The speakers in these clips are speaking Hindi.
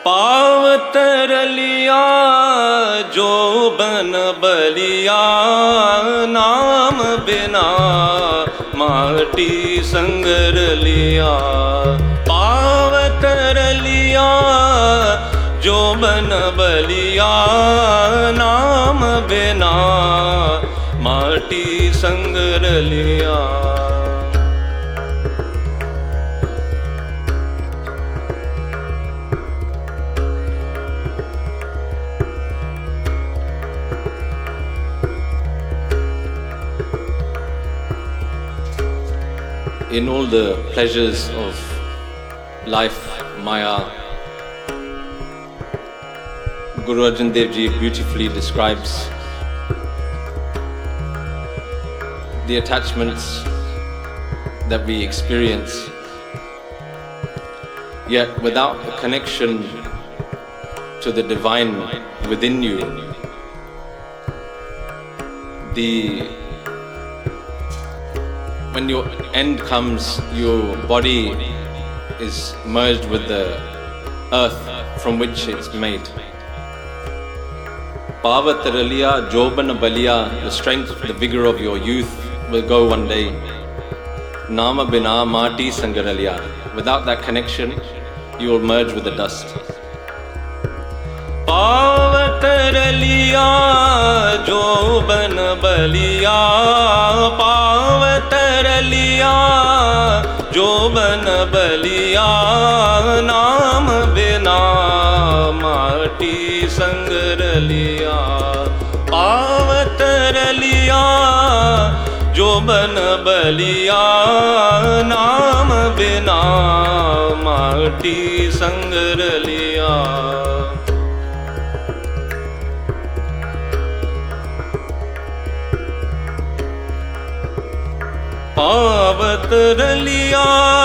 पावत रलिया जो बन बलिया, नाम बिना माटी संग रलिया। पावत रलिया जो बन बलिया, नाम बिना माटी संग रलिया। In all the pleasures of life, Maya, Guru Arjan Dev Ji beautifully describes the attachments that we experience, yet without a connection to the divine within you, when your end comes, your body is merged with the earth from which it's made. Pavat raliya joban baliya, the strength, the vigor of your youth will go one day. Nama bina mati sangaraliya, without that connection, you will merge with the dust. पावत रलिया जोबन बलिया, पावत रलिया जोबन बलिया, नाम बिना माटी संग रलिया। पावत रलिया जोबन बलिया, नाम बिना माटी संग रलिया। पावत रलिया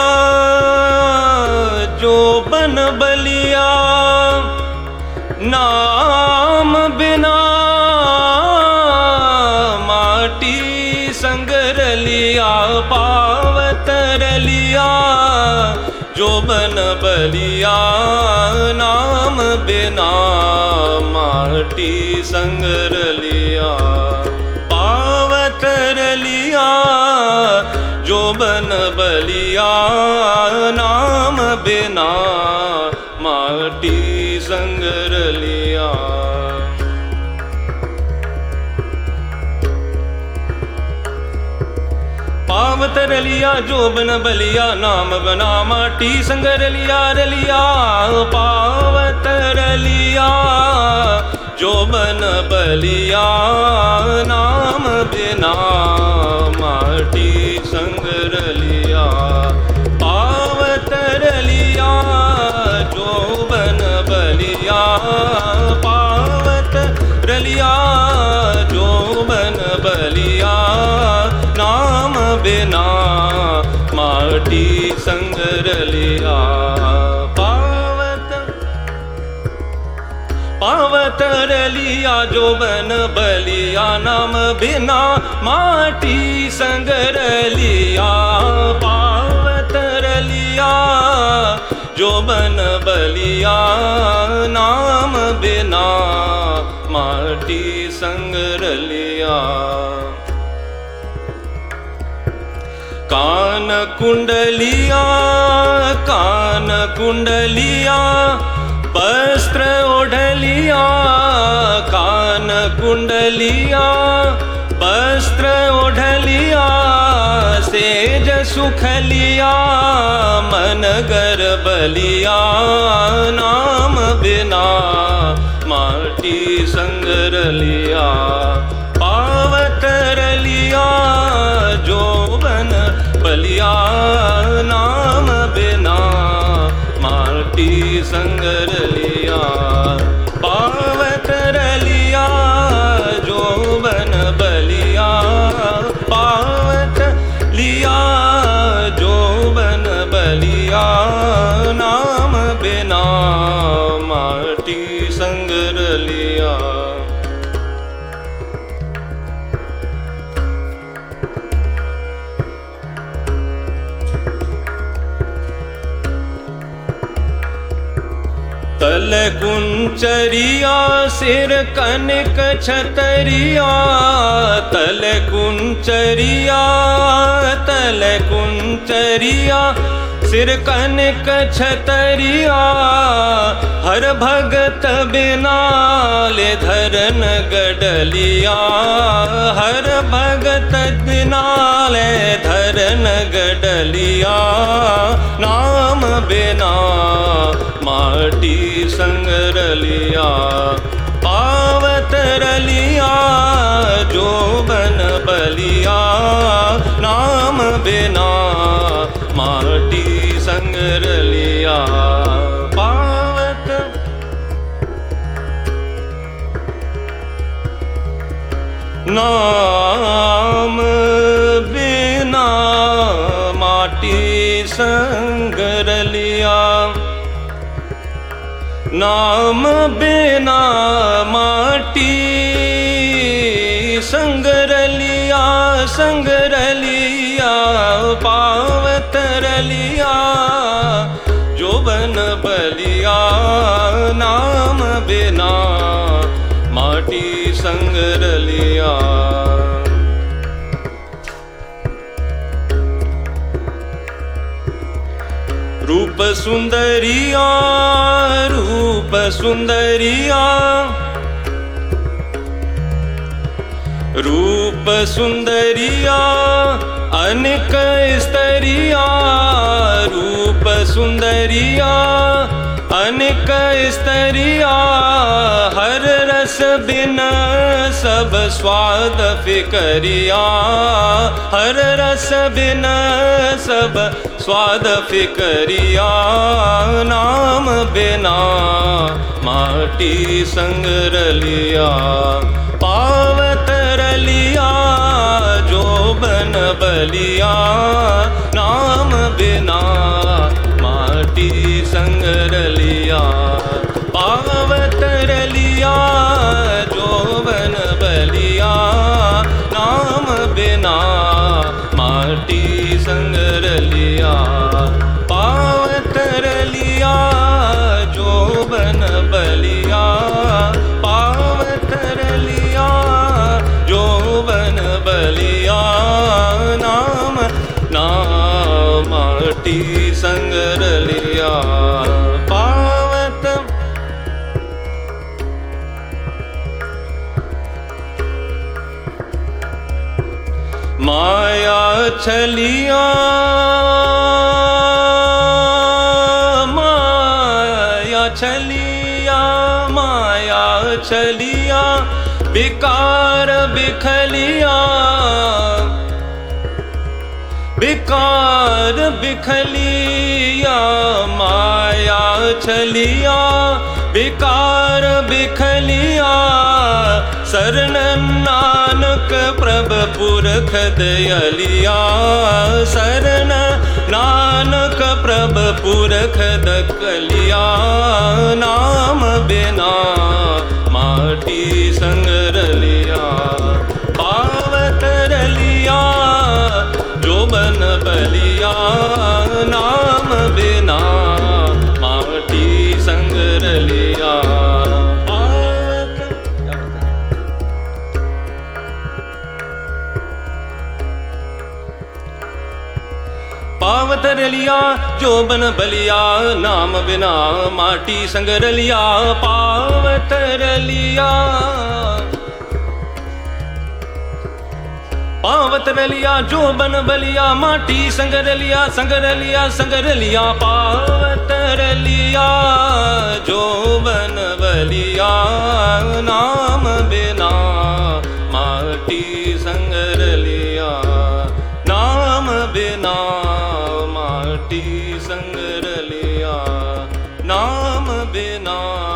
जो बन बलिया, नाम बिना माटी संग रलिया। पावत रलिया जो बन बलिया, नाम बिना माटी संग रलिया। पावत रलिया जो बन बलिया, नाम बिना माटी संग रलिया। पावत रलिया जो बन बलिया, नाम बिना माटी संग रलिया। रलिया पावत रलिया जो बन बलिया, नाम बिना माटी संग रलिया। पावत रलिया जो बन बलिया, पावत रलिया जो बन बलिया, नाम बिना माटी संग रलिया। पावत रलिया जो बन बलिया, नाम बिना माटी संग रलिया। पावत रलिया जो बन बलिया, नाम बिना माटी संग रलिया। कान कुंडलिया, कान कुंडलिया वस्त्र ओढ़लिया। कान कुंडलिया वस्त्र ओढ़लिया, सेज सुखलिया मन गर्बलिया। नाम बिना माटी संग रलिया। पावत रलिया जो बन बलिया, नाम बिना माटी संग रलिया। पावत रलिया जो बन बलिया, पावत लिया जो बन बलिया, नाम बिना माटी संग रलिया। तल तल कुंचरिया सिर कनक छतरिया, तल कुंचरिया सिर कनक छतरिया, हर भगत बिना ले धरन गडलिया, हर भगत बिना ले धरन गडलिया, नाम बिना माटी संग रलिया, पावत रलिया जो बन बलिया, नाम बिना माटी संग रलिया, पावत नाम बिना माटी संग रलिया, नाम बिना माटी संग रलिया, संग रलिया पावत रलिया जो बन बलिया, नाम बिना माटी संग रलिया। रूप सुंदरिया, रूप सुंदरिया, रूप सुंदरिया अनेक स्तरिया, रूप सुंदरिया अनेक स्तरिया, हर रस बिन सब स्वाद फिकरिया, हर रस बिन सब स्वाद फिकरिया, नाम बिना माटी संग रलिया, पावत रलिया जो बन बलिया, नाम बिना माटी संग रलिया, पावत रलिया जो बन बलिया, नाम बिना माटी संग रलिया, पावत रलिया जो बन बलिया, पावत रलिया जो बन बलिया, नाम नाम माटी संग रलिया, पावत माया छलिया, माया छलिया, माया छलिया बिकार बिखलिया, बिकार बिखलिया, माया छलिया बिकार बिखलिया, शरण नानक प्रभ पुरख दयलिया, शरण नानक प्रभ पुरख दकलिया, नाम बिना माटी संग रलिया, पावत रलिया जो बन बलिया, नाम बिना माटी संग रलिया, पावत रलिया जो बन बलिया, नाम बिना माटी संग रलिया, पावत रलिया, पावत रलिया जो बन बलिया, माटी संग रलिया, संग रलिया, संग रलिया, पावत रलिया जो बन बलिया, नाम बिना माटी संग रलिया, नाम बिना माटी संग रलिया, नाम बिना